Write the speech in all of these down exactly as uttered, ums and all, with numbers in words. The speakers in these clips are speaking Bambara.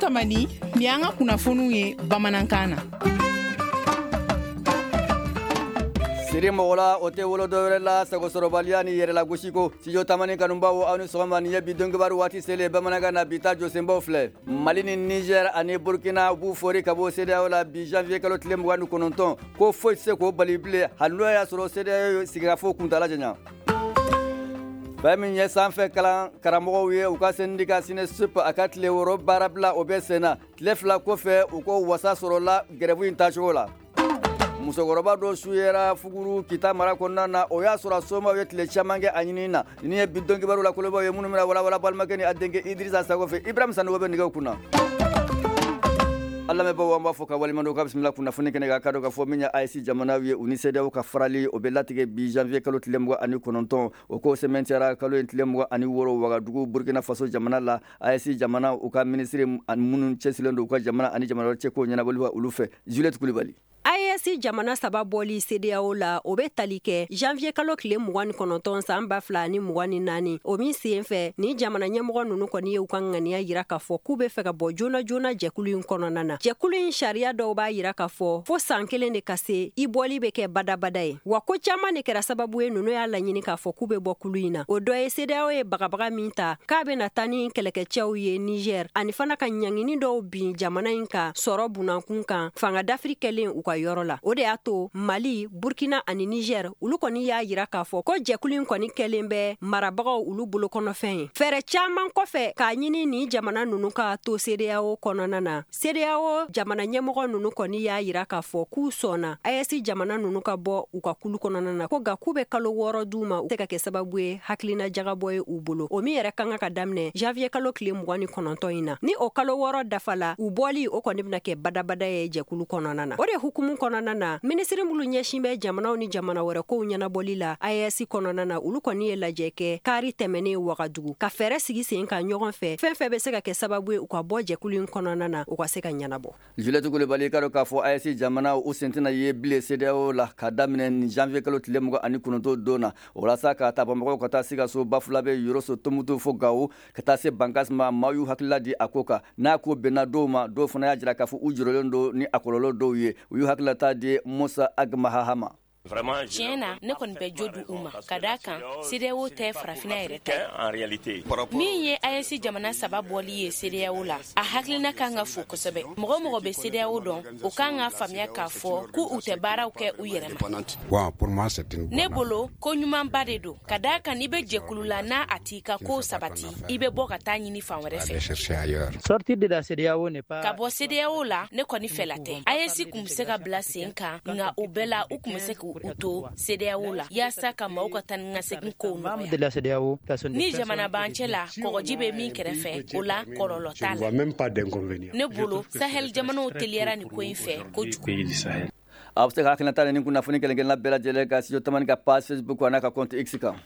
Tamani ni an ka kunnafoniw ye bamanankan na. Siri mogola o tɛ wolo dɔwɛrɛ la sagosɔrɔbaliya ni yɛrɛlagosi ko studio Tamani kanubaw aw ni sɔgɔma nin ye bi dɔnkibaru waati selen bamanankan na bi ta jɔsenbaw filɛ. Mali ni Niger ani Burkina b'u fori ka bɔ C D E A O la bi janvier kalo tile mugan ni kɔnɔntɔn ko foyi tɛ se k'o bali bilen hali n'o y'a sɔrɔ C D E A O sigikafo kuntala janya. Fɛn min ye sanfɛ kalan karamɔgɔw ye u ka syndicat SYNESUP a ka tile wɔɔrɔ baara bila o bɛ sen na tile fila kɔfɛ u ko wasa sɔrɔla grève in tacogo la. Musokɔrɔba dɔ su yera Fuguru Kita mara kɔnɔna na o y'a sɔrɔ somaw ye tile caman kɛ a ɲinini na ni ye bi dɔnkibaru la kolobaw ye minnu bɛna walawala balimakɛ ni a denkɛ Idirisa Sako fɛ Ibrahim Sanogo bɛ nɛgɛw kunna. Ala lamɛnbaaw an b'a fɔ ka walimadɔ ka bisimila kunnafoni kɛnɛ ka kadɔ ka fɔ min ye A E S jamanaw ye u ni C D E A O ka farali o bɛ latigɛ bi janvier kalo tile mugan ani kɔnɔntɔn o ko sɛmɛntiyara kalo in tile mugan ani wɔɔrɔ Wagadugu Burkina Faso jamana la A E S jamana u ka ministre ani minnu cɛsirilen don u ka jamana ani jamana wɛrɛ cɛko ɲɛnabɔli olu fɛ Juliette Kulibali. A E S jamana saba bɔli C D E A O la o bɛ tali kɛ janvier kalo tile mugan ni kɔnɔntɔn san ba fila ni mugan ni naani o min sen fɛ ni jamana ɲɛmɔgɔ ninnu kɔni ye u ka ŋaniya yira k'a fɔ k'u bɛ fɛ ka bɔ joona joona jɛkulu in kɔnɔna na. Jɛkulu in sariya dɔw b'a yira k'a fɔ fo san kelen de ka se i bɔli bɛ kɛ badabada ye wa ko caman de kɛra sababu ye ninnu y'a laɲini k'a fɔ k'u bɛ bɔ kulu in na. O dɔ ye C D E A O ye bagabaga min ta k'a bɛna taa ni kɛlɛkɛcɛw ye Niger ani fana ka ɲangini dɔw bin jamana in ka sɔrɔ bunankun kan fanga dafiri kɛlen u ka yɔrɔ la. O de y'a to Mali, Burkina ani Niger olu kɔni y'a yira k'a fɔ ko jɛkulu in kɔni kɛlen bɛ marabagaw olu bolo kɔnɔfɛn ye. Fɛɛrɛ caman kɔfɛ k'a ɲini ni jamana ninnu ka to C D E A O kɔnɔna na. C D E A O jamana ɲɛmɔgɔ ninnu kɔni y'a yira k'a fɔ k'u sɔnna A E S jamana ninnu ka bɔ u ka kulu kɔnɔna na ko nka k'u bɛ kalo wɔɔrɔ d'u ma u tɛ ka kɛ sababu ye hakilina jagabɔ ye u bolo. O min yɛrɛ kan ka daminɛ janvier kalo tile mugan ni kɔnɔntɔn in na. Ni o kalo wɔɔrɔ dafala u bɔli o kɔni bɛna kɛ badabada ye jɛkulu kɔnɔna na. O de hukumu kɔnɔna na minisiri minnu ɲɛsin bɛ jamanaw ni jamana wɛrɛ kow ɲɛnabɔli la A E S kɔnɔna na olu kɔni ye lajɛ kɛ kari tɛmɛnen Wagadugu ka fɛɛrɛ sigi sen kan ɲɔgɔn fɛ fɛn fɛn bɛ se ka kɛ sababu ye u ka bɔ jɛkulu in kɔnɔna na u ka se ka ɲɛnabɔ. Juliette Kulibali ka dɔn k'a fɔ A E S jamana u sen tɛna ye bilen C D E A O la ka daminɛ ni janvier kalo tile mugan ani kɔnɔntɔn don na walasa ka taa Bamakɔ ka taa Sikaso Bafulabe Yoroso Tombouctou fo Gao ka taa se Bankasma maaw y'u hakilila di a ko kan n'a ko bɛnna dɔw ma dɔw fana y'a jira k'a fɔ u jɔrɔlen don ni a kɔlɔlɔ dɔw ye u y'u hakililata di Musa Agmahahama. Tiɲɛ na ne kɔni bɛ jo di u ma ka d'a kan C D E A O tɛ farafina yɛrɛ ta min ye A E S jamana saba bɔli ye C D E A O la a hakilina kan ka fo kosɛbɛ mɔgɔ mɔgɔ bɛ C D E A O dɔn o kan ka faamuya k'a fɔ k'u u tɛ baaraw kɛ u yɛrɛ ma ne bolo ko ɲumanba de don ka d'a kan n'i bɛ jɛkulu la n'a a t'i ka ko sabati i bɛ bɔ ka taa ɲini fan wɛrɛ fɛ ka bɔ C D E A O la ne kɔni fɛla tɛ A E S kun bɛ se ka bila sen kan nka o bɛɛ la u kun bɛ se k'u u to C D E A O la yaasa ka maaw ka taa ni ka segin kow nɔgɔya ni jamana b'an cɛ la kɔgɔji bɛ min kɛrɛfɛ o la kɔlɔlɔ t'a la ne bolo Sahel jamanaw teliyara nin ko in fɛ kojugu. A bɛ se ka hakilina ta ni kunnafoni kelen-kelenna bɛɛ lajɛlen ka studio Tamani ka page Facebook n'a ka compte X kan.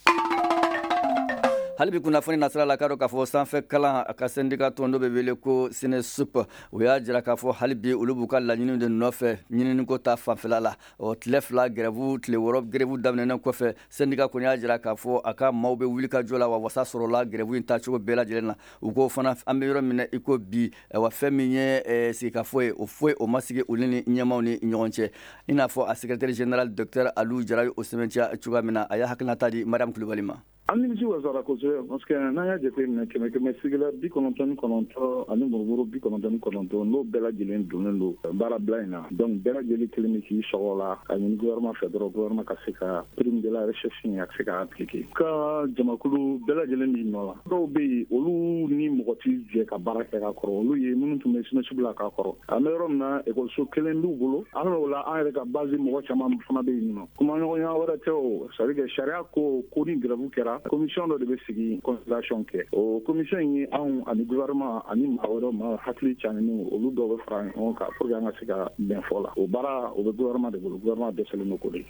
hali bi kunnafoni nasira la ka dɔn k'a fɔ sanfɛ kalan a ka syndicat tɔn dɔ bɛ wele ko SYNESUP o y'a jira k'a fɔ hali bi olu b'u ka laɲiniw de nɔfɛ ɲininiko ta fanfɛla la o tile fila grève tile wɔɔrɔ grève daminɛnen kɔfɛ syndicat kɔni y'a jira k'a fɔ a ka maaw bɛ wuli ka jɔ la wa wasa sɔrɔla grève in tacogo bɛɛ lajɛlen na u ko fana an bɛ yɔrɔ min na i ko bi wa fɛn min ye sigikafɔ ye o foyi o ma sigi olu ni ɲɛmaw ni ɲɔgɔn cɛ i n'a fɔ a secrétaire général docteur Aliu Jara o sɛbɛntiya cogoya min na a y'a hakilinata di Mariam Kulibali ma. An nimisi wasara kosɛbɛ parce que n'an y'a jateminɛ kɛmɛ kɛmɛ sigila bi kɔnɔntɔn ni kɔnɔntɔn ani murumuru bi kɔnɔntɔn ni kɔnɔntɔn n'o bɛɛ lajɛlen donnen don baara bila in na donc bɛɛ lajɛlen kelen bɛ k'i sɔgɔ la ka ɲini gouvernement fɛ dɔrɔn gouvernement ka se ka prime de la recherche in a ka se ka appliquer ka jamakulu bɛɛ lajɛlen b'i nɔ la dɔw bɛ yen olu ni mɔgɔ t'i jɛ ka baara kɛ ka kɔrɔ olu ye minnu tun bɛ SYNESUP la ka kɔrɔ an bɛ yɔrɔ min na ekɔliso kelen b'u bolo an o la an yɛrɛ ka base mɔgɔ caman fana bɛ yen nɔ kuma ɲɔgɔnya wɛrɛ tɛ o c'est à dire que sariya ko ko ni grève kɛra commission dɔ de bɛ sigi consultation kɛ o commission in ye anw ani gouvernement ani maa wɛrɛw ma hakili caaninen olu dɔw bɛ fara ɲɔgɔn kan pour que an ka se ka bɛn fɔ la o baara o bɛ gouvernement de bolo gouvernement dɛsɛlen don k'o de kɛ.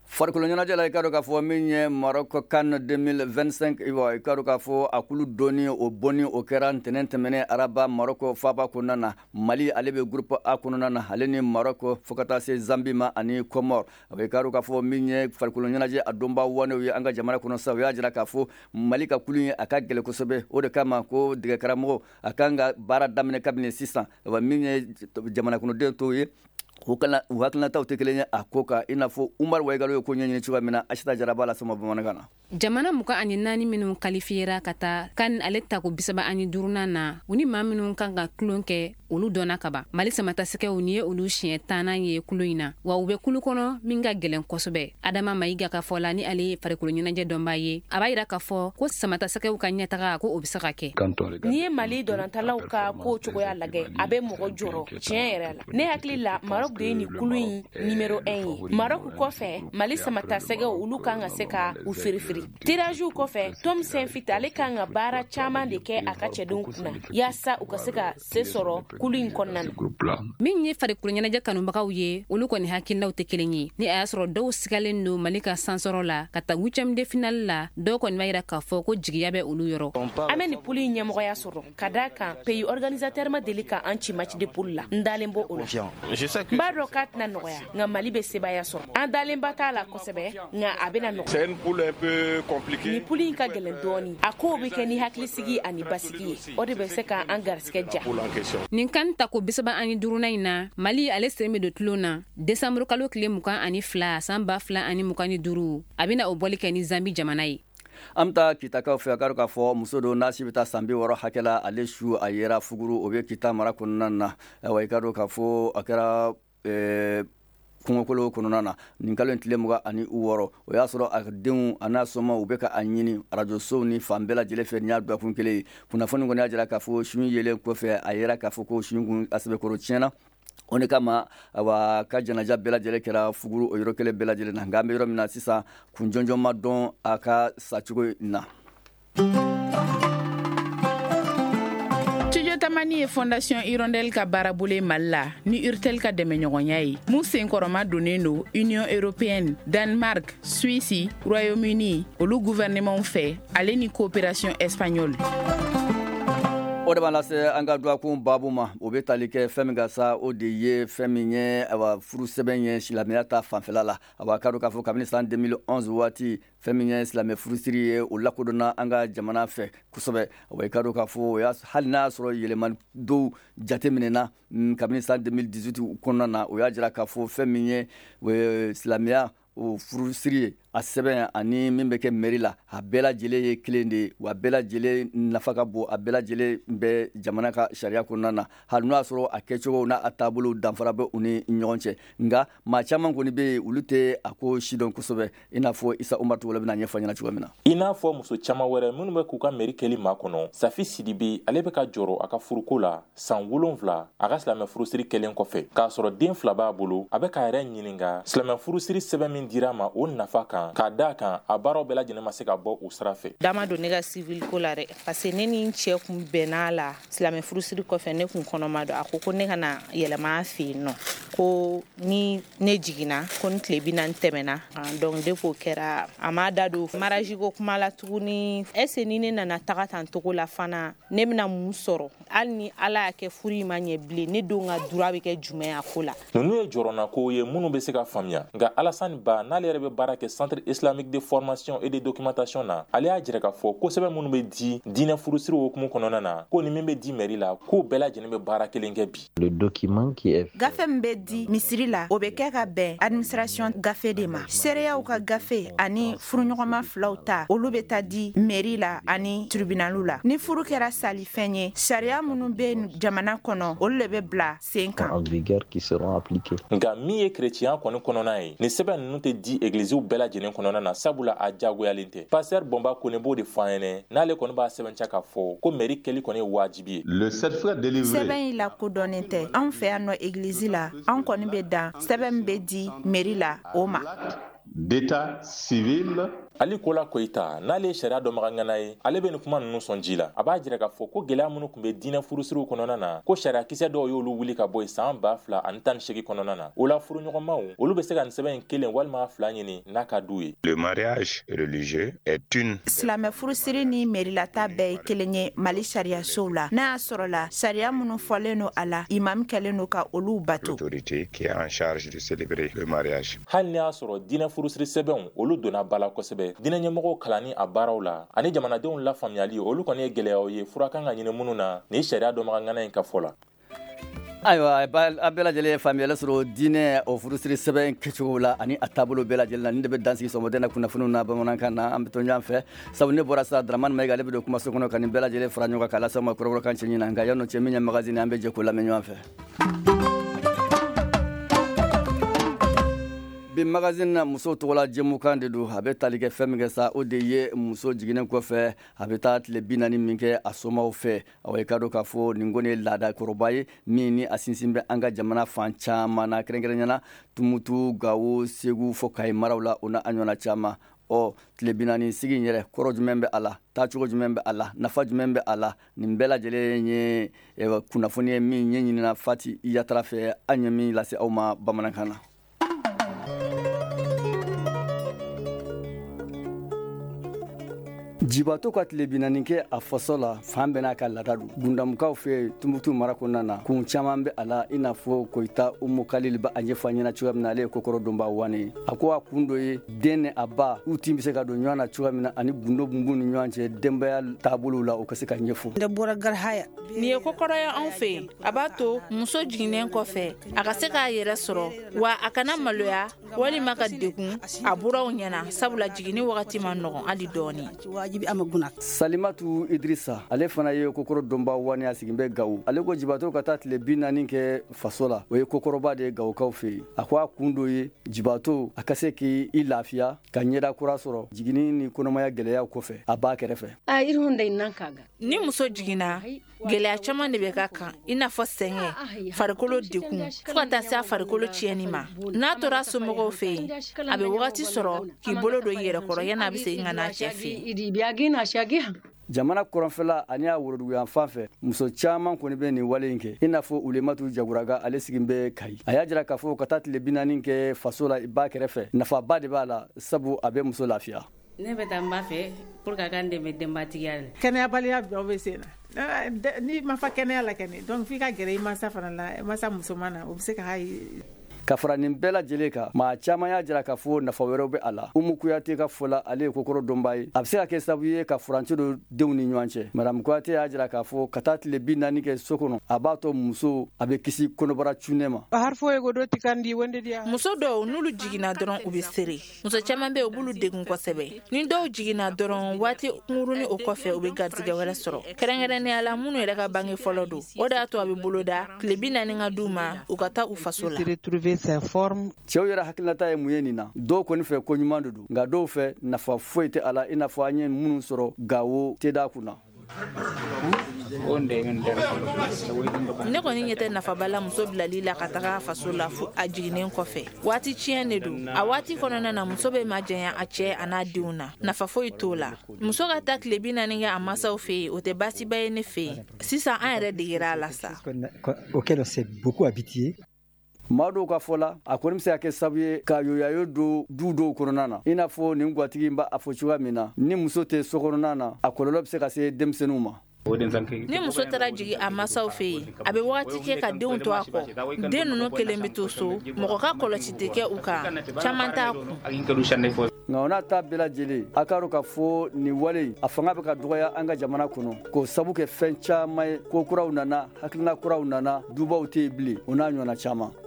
farikolo ɲɛnajɛ la i ka dɔ k'a fɔ min ye Maroc CAN deux mille vingt-cinq i ka dɔ k'a fɔ a kulu donni o bɔnni o kɛra ntɛnɛn tɛmɛnen araba Maroc faaba kɔnɔna na. Mali ale bɛ groupe A kɔnɔna na ale ni Maroc fo ka taa se Zambie ma ani Comore. I ka dɔ k'a fɔ min ye farikolo ɲɛnajɛ a dɔnba wanew ye an ka jamana kɔnɔ sa u y'a jira k'a fɔ Mali ka kulu in a ka gɛlɛn kosɛbɛ. O de kama ko dɛgɛ karamɔgɔ a kan ka baara daminɛ kabini sisan min ye jamana kɔnɔden tɔw ye u hakilinataw tɛ kelen ye a ko kan i n'a fɔ Umar Waigalo ye ko ɲɛɲini cogoya min na Asita Jaraba la sama bamanankan na. Jamana muka ani naani minnu kalifiyera ka taa kan ale tako bisaba ani duurunan na u ni maa minnu kan ka kulon kɛ olu dɔnna ka ban. Mali samatasɛgɛw ni ye olu siɲɛ tannan ye kulo in na wa u bɛ kulu kɔnɔ min ka gɛlɛn kosɛbɛ. Adama Mayiga ka fɔ la ni ale ye farikolo ɲɛnajɛ dɔnba ye a b'a yira k'a fɔ ko samatasɛgɛw ka ɲɛtaga ko o bɛ se ka kɛ. N'i ye Mali dɔlantalaw ka ko cogoya lagɛ a bɛ mɔgɔ jɔrɔ tiɲɛ yɛrɛ la. Ne hakili la Maroc de ye ni kulu in numéro un ye. Maroc kɔfɛ Mali samatasɛgɛw olu kan ka se ka u firifiri. Tirage kɔfɛ Tom Saintfiet ale kan ka baara caman de kɛ a ka cɛdenw kunna yaasa u ka se ka se sɔrɔ kulu in kɔnɔna na. Min ye farikolo ɲɛnajɛ kanubagaw ye olu kɔni hakilinaw tɛ kelen ye. Ni a y'a sɔrɔ dɔw sigalen don Mali ka sansɔrɔ la ka taa huitième de finale la dɔw kɔni b'a yira k'a fɔ ko jigiya bɛ olu yɔrɔ. An bɛ ni pulu in ɲɛmɔgɔya sɔrɔ ka d'a kan pays organisateur ma deli ka an ci match de poule la n dalen bɔ o la. N b'a dɔn k'a tɛna nɔgɔya nka Mali bɛ sebaya sɔrɔ. An dalen ba t'a la kosɛbɛ nka a bɛna nɔgɔya. Ni pulu in ka gɛlɛn dɔɔni a kow bɛ kɛ ni hakilisigi ani basigi ye o de bɛ se ka an garisɛgɛ ja. Nin kan tako bisaba ani duurunan in na Mali ale sen bɛ don tulon na desanburu kalo tile mugan ani fila san ba fila ani mugan ni duuru a bɛna o bɔli kɛ ni Zambie jamana ye. An bɛ taa Kitakaw fɛ a ka dɔn k'a fɔ muso dɔ n'a si bɛ taa san bi wɔɔrɔ hakɛ la ale su a yera fuguru o bɛ Kita mara kɔnɔna na wa i ka dɔn k'a fɔ a kɛra kungokolo kɔnɔna na nin kalo in tile mugan ani wɔɔrɔ o y'a sɔrɔ a denw a n'a sɔnma u bɛ ka a ɲini arajo sow ni fan bɛɛ lajɛlen fɛ nin y'a dɔgɔkun kelen ye kunnafoni kɔni y'a jira k'a fɔ su yelen kɔfɛ a yera k'a fɔ ko su kun a sɛbɛkɔrɔ tiɲɛna o de kama awa ka janaja bɛɛ lajɛlen kɛra fuguru o yɔrɔ kelen bɛɛ lajɛlen na nka an bɛ yɔrɔ min na sisan kun jɔnjɔn ma dɔn a ka sacogo na. Tamani ye Fondation Hirondelle ka baarabolo Mali la ni Urtel ka dɛmɛɲɔgɔnya ye mun senkɔrɔma donnen don Union Européenne, Danemark, Suisse, Royaume-Uni olu gouvernement fɛ ale ni coopération espagnole. O de b'a lase an ka duwakun baabu ma o bɛ tali kɛ fɛn min ka sa o de ye fɛn min ye awa furu sɛbɛn ye silamɛya ta fanfɛla la awa ka dɔn k'a fɔ kabini san deux mille onze waati fɛn min ye silamɛ furusiri ye o lakodɔnna an ka jamana fɛ kosɛbɛ awa i ka dɔn k'a fɔ hali n'a y'a sɔrɔ yɛlɛma dɔw jateminɛna kabini san deux mille dix-huit kɔnɔna na o y'a jira k'a fɔ fɛn min ye silamɛya o furusiri ye a sɛbɛn ani min bɛ kɛ mairie la a bɛɛ lajɛlen ye kelen de ye wa bɛɛ lajɛlen nafa ka bon a bɛɛ lajɛlen bɛ jamana ka sariya kɔnɔna na hali n'o y'a sɔrɔ a kɛcogo n'a a taabolo danfara bɛ u ni ɲɔgɔn cɛ nka maa caman kɔni bɛ yen olu tɛ a ko sidɔn kosɛbɛ i n'a fɔ Isa Umar Togola bɛna ɲɛfɔ ɲɛna cogoya min na. I n'a fɔ muso caman wɛrɛ minnu bɛ k'u ka mairie kɛli maa kɔnɔ Safi Sidibe ale bɛ ka jɔrɔ a ka furuko la san wolonwula a ka silamɛ furusiri kɛlen kɔfɛ k'a sɔrɔ den fila b'a bolo a bɛ k'a yɛrɛ ɲininka silamɛ furusiri sɛbɛn min dira ma o nafa kan k'a d'a kan a baaraw bɛɛ lajɛlen ma se ka bɔ o sira fɛ. Dama don ne ka civil ko la dɛ parce que ne ni n cɛ kun bɛnna la silamɛ furusiri kɔfɛ ne kun kɔnɔma don a ko ko ne kana yɛlɛma a fɛ yen nɔ ko ni ne jiginna ko ni tile bi naani tɛmɛna donc depuis o kɛra a ma da don mariage ko kuma la tuguni est-ce que ni ne nana taga tan togo la fana ne bɛna mun sɔrɔ hali ni ala y'a kɛ furu in ma ɲɛ bilen ne denw ka droit bɛ kɛ jumɛn a ko la. Ninnu ye jɔrɔna ko ye minnu bɛ se ka faamuya nka Alassane Ba n'ale yɛrɛ bɛ baara kɛ centre islamique de formation et de documentation na ale y'a jira k'a fɔ ko sɛbɛn minnu bɛ di diinɛ furusiri hukumu kɔnɔna na ko ni min bɛ di mairie la k'o bɛɛ lajɛlen bɛ baara kelen kɛ bi. Le document qui est gafe min bɛ di misiri la o bɛ kɛ ka bɛn administration gafe de ma seereyaw ka gafe ani furuɲɔgɔnma filaw ta olu bɛ taa di mairie la ani tribunalu la ni furu kɛra salifɛn ye sariya minnu bɛ jamana kɔnɔ olu de bɛ bila sen kan en vigueur qui seront appliqués. Nka min ye chrétien kɔni kɔnɔna ye ni sɛbɛn ninnu tɛ di églisiw bɛɛ lajɛlen kɔnɔna na sabula a jagoyalen tɛ. Pasteur Bomba Kone b'o de fɔ an ɲɛna n'ale kɔni b'a sɛbɛntiya k'a fɔ ko mairie kɛli kɔni ye wajibi ye. Le certificat délivré sɛbɛn in lakodɔnnen tɛ anw fɛ yan nɔ église la anw kɔni bɛ dan sɛbɛn min bɛ di mairie la o ma. D'état civil Ali Kola Koita n'ale sariya dɔnbaga ŋana ye ale bɛ nin kuma ninnu sɔn ji la a b'a jira k'a fɔ ko gɛlɛya minnu tun bɛ diinɛ furusiriw kɔnɔna na ko sariya kisɛ dɔw y'olu wuli ka bɔ yen san ba fila ani tan ni seegin kɔnɔna na o la furuɲɔgɔnmaw olu bɛ se ka nin sɛbɛn in kelen walima fila ɲini n'a ka d'u ye. Le mariage religieux est une silamɛ furusiri ni merilata bɛɛ ye kelen ye Mali sariyasow la n'a y'a sɔrɔ la sariya minnu fɔlen no a la imam kɛlen no ka olu bato. L'autorité qui est en charge de célébrer le mariage. Hali ni y'a sɔrɔ diinɛ furusiri sɛbɛnw olu donna ba la kosɛbɛ diinɛ ɲɛmɔgɔw kalani a baaraw la ani jamanadenw la faamuyali olu kɔni ye gɛlɛyaw ye fura kan ka ɲini minnu na ni sariya dɔnbaga ŋana in ka fɔ la. Ayiwa a bɛɛ lajɛlen faamuyali sɔrɔ diinɛ o furusiri sɛbɛn kɛcogo la ani a taabolo bɛɛ lajɛlen na nin de bɛ dansigi sɔmɔdɛnɛ kunnafoniw na bamanankan na an bɛ to ɲɔgɔn fɛ sabu ne bɔra sa Dramane Mayiga ale bɛ don kumaso kɔnɔ ka nin bɛɛ lajɛlen fara ɲɔgɔn kan k'a lase aw ma kɔrɔbɔrɔkan cɛ ɲina nka yanni o cɛ min ye magazine an bɛ jɛ k'o lamɛn ɲɔgɔn fɛ. Bi magazine na muso tɔgɔla jɛmukan de don a bɛ tali kɛ fɛn min kɛ sa o de ye muso jiginnen kɔfɛ a bɛ taa tile bi naani min kɛ a somaw fɛ awa i ka dɔn k'a fɔ nin kɔni ye laada kɔrɔba ye min ni a sinsin bɛ an ka jamana fan caman na kɛrɛnkɛrɛnnenya Tumutu Gawo Segu fɔ Kayi maraw la o n'a ɲɔgɔnna caman ɔ tile bi naani sigi in yɛrɛ kɔrɔ jumɛn bɛ a la taacogo jumɛn bɛ a la nafa jumɛn bɛ a la nin bɛɛ lajɛlen ye kunnafoni ye min ɲɛɲinina Fati Yatara fɛ an ye min lase aw ma bamanankan na. Jibato ka tile bi naani kɛ a faso la fan bɛɛ n'a ka laada don gundamukaw fɛ Tumutu mara kɔnɔna na kun caman bɛ a la i n'a fɔ Koyita Umu Kalili ba a ɲɛfɔ an ɲɛna cogoya min na ale ye kokɔrɔ donba wani a ko a kun dɔ ye den ni a ba u tin bɛ se ka don ɲɔgɔn na cogoya min na ani gundo bunbu ni ɲɔgɔn cɛ denbaya taabolo la o ka se ka ɲɛfɔ. Nin ye kokɔrɔ ye anw fɛ yen a b'a to muso jiginnen kɔfɛ a ka se k'a yɛrɛ sɔrɔ wa a kana maloya walima ka degun a buraw ɲɛna sabula jiginni wagati ma nɔgɔn hali dɔɔni. Salimatu Idrissa ale fana ye kokɔrɔ donba wani a sigin bɛ Gawo ale ko Jibato ka taa tile bi naani kɛ faso la o ye kokɔrɔba de ye Gawokaw fɛ yen a ko a kun dɔ ye Jibato a ka se k'i lafiya ka ɲɛda kura sɔrɔ jiginni ni kɔnɔmaya gɛlɛyaw kɔfɛ a b'a kɛrɛfɛ. Ni muso jiginna gɛlɛya caman de bɛ ka kan i n'a fɔ sɛgɛn farikolo degun fo ka taa se a farikolo tiɲɛni ma n'a tora somɔgɔw fɛ yen a bɛ wagati sɔrɔ k'i bolo don i yɛrɛ kɔrɔ yanni a bɛ segin ka n'a cɛ fɛ yen. Jamana kɔrɔnfɛla ani a woroduguyan fan fɛ muso caman kɔni bɛ nin wale in kɛ i n'a fɔ Ulematu Jaguraga ale sigin bɛ Kayi a y'a jira k'a fɔ ka taa tile bi naani kɛ faso la ba kɛrɛfɛ nafaba de b'a la sabu a bɛ muso lafiya. Ne bɛ taa n ba fɛ pour que a ka n dɛmɛ denbatigiya la. Kɛnɛyabaliya bɛɛ bɛ sen na ni ma fa kɛnɛya la kɛnɛ donc f'i ka gɛrɛ i mansa fana la mansa musoman na o bɛ se ka ka fara nin bɛɛ lajɛlen kan maa caman y'a jira k'a fɔ nafa wɛrɛw bɛ a la Umu Kuyate ka fɔ la ale ye kokɔrɔ dɔnba ye a bɛ se ka kɛ sababu ye ka furancɛ don denw ni ɲɔgɔn cɛ Madame Kuyate y'a jira k'a fɔ ka taa tile bi naani kɛ so kɔnɔ a b'a to muso a bɛ kisi kɔnɔbara cunne ma. Muso dɔw n'olu jiginna dɔrɔn u bɛ sere muso caman bɛ yen u b'olu degun kosɛbɛ ni dɔw jiginna dɔrɔn waati kunkurunin o kɔfɛ u bɛ garijɛgɛ wɛrɛ sɔrɔ kɛrɛnkɛrɛnnenya la minnu yɛrɛ ka bange fɔlɔ don o de y'a to a bɛ boloda tile bi naani ka d'u ma u ka taa u faso la. Cɛw yɛrɛ hakilinata ye mun ye nin na dɔw kɔni fɛ ko ɲuman de don nka dɔw fɛ nafa foyi tɛ a la i n'a fɔ an ye minnu sɔrɔ Gawo teda kunna. Ne kɔni ɲɛ tɛ nafaba la muso bilali la ka taga faso la fo a jiginnen kɔfɛ waati tiɲɛ de don a waati kɔnɔna na muso bɛ majanya a cɛ a n'a denw na nafa foyi t'o la muso ka taa tile bi naani kɛ a masaw fɛ yen o tɛ baasiba ye ne fɛ yen sisan an yɛrɛ degera a la sa. maa dɔw ka fɔ la a kɔni bɛ se ka kɛ sababu ye ka yoyayo don du dɔw kɔnɔna na i n'a fɔ nin gatigi b'a fɔ cogoya min na ni muso tɛ so kɔnɔna na a kɔlɔlɔ bɛ se ka se denmisɛnninw ma. Ni muso taara jigi a masaw fɛ yen a bɛ wagati kɛ ka denw to a kɔ den ninnu kelen bɛ to so mɔgɔ ka kɔlɔsi tɛ kɛ u kan caman t'a kun. nka o n'a ta bɛɛ lajɛlen a ka dɔn k'a fɔ nin wale a fanga bɛ ka dɔgɔya an ka jamana kɔnɔ k'o sabu kɛ fɛn caman ye ko kuraw nana hakilina kuraw nana dubaw tɛ yen bilen o n'a ɲɔgɔnna caman.